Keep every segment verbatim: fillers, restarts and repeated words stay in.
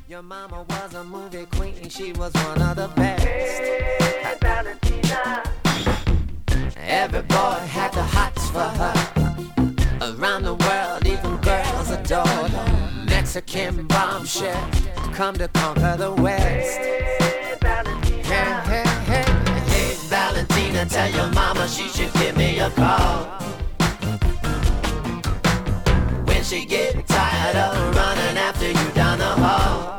Your mama was a movie queen, she was one of the best. Hey, Valentina. Every boy had the hots for her. Around the world, even girls adored her. Mexican bombshell, come to conquer the West. Hey, Valentina. Hey, hey, hey, hey, Valentina, tell your mama she should give me a call. When she get tired of running after you down the hall.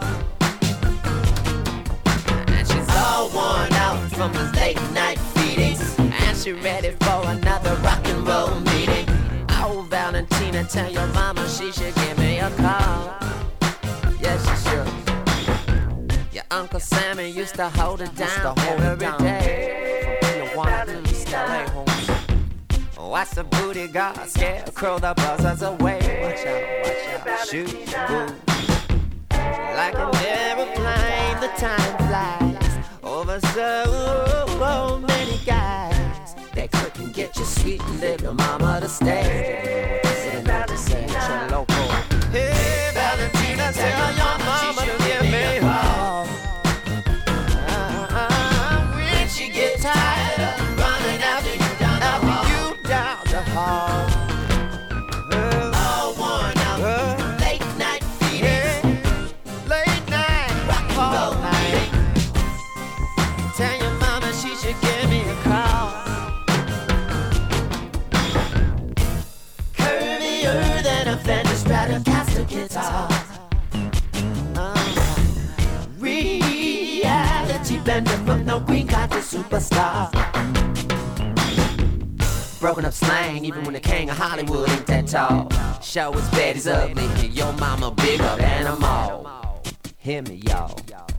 And she's all worn out from the late night feedings, and she ready for another rock and roll meeting. Oh, Valentina, tell your mama she should give me a call. Yes, she should. Your Uncle Sammy used to hold it down every day. From Tijuana to East L A, home. Watch the booty guard scarecrow the buzzers away. Watch out, watch out, shoot, boo. Like an aeroplane, the time flies over so many guys. They couldn't get your sweet little mama to stay. Sitting out to say your local. Hey, Valentina, tell your mama to give me a call. When she gets tired of running after you down the hall. Down the hall. All worn out, late night feeding. Late night, rock and roll night. Tell your mama she should give me a call. Curvier than a Fender Stratocaster guitar. Uh, reality blender from the green card to superstar. Broken up slang, even when the king of Hollywood ain't that tall. Show is bad, he's ugly, your mama bigger than them all. Hear me, y'all.